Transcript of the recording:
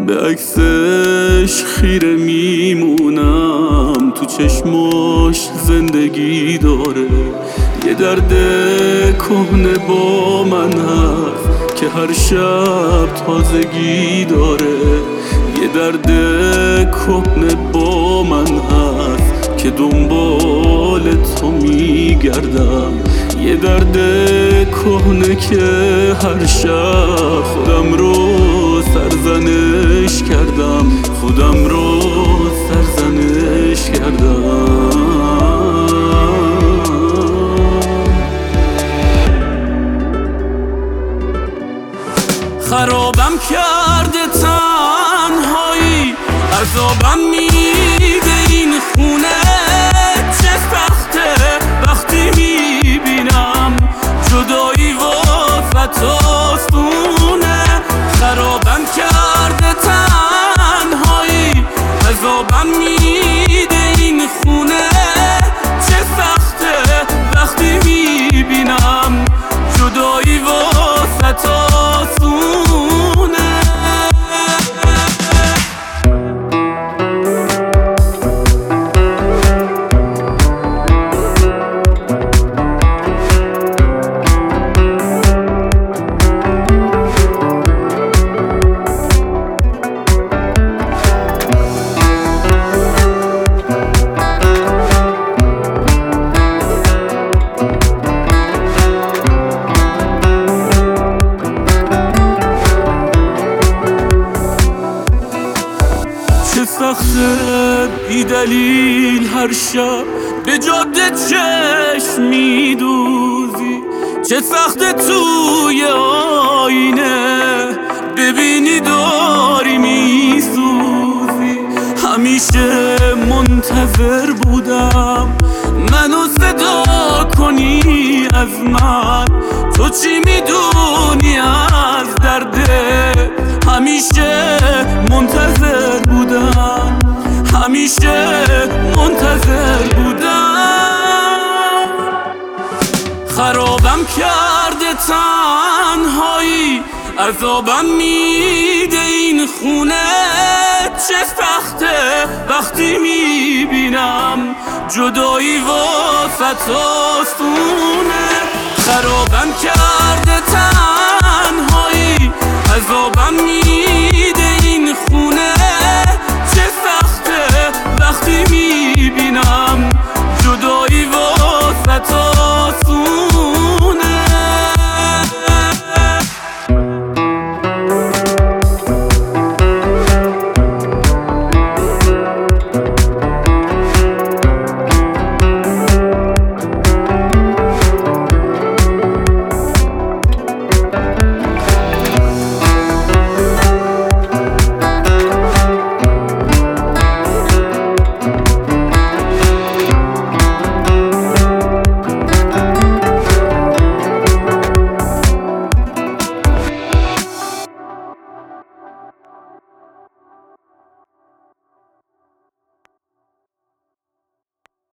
به عکسش خیره میمونم، تو چشماش زندگی داره. یه درد کهنه با من هست که هر شب تازگی داره. یه درد کهنه با من هست که دنبال تو میگردم. یه درد کهنه که هر شب خودم رو سرزنش کردم، خودم رو سرزنش کردم. خرابم کرده تنهایی، عذابم میده این خونه. چه سخته وقتی میبینم جدایی واسه آسونه. خرابم کرده تنهایی، عذابم میده این خونه. چه سخته وقتی میبینم جدایی واسه آسونه. چه سخته بی دلیل هر شب به جاده چشم میدوزی. چه سخته توی آینه ببینی داری میسوزی. همیشه منتظر بودم منو صدا کنی از من، تو چی میدونی از درده. همیشه منتظر بودم، همیشه منتظر بودم. خرابم کرده تنهایی، عذابم میده این خونه. چه سخته وقتی میبینم جدایی واسه آسونه. خرابم کرده تنهایی، عذابم میده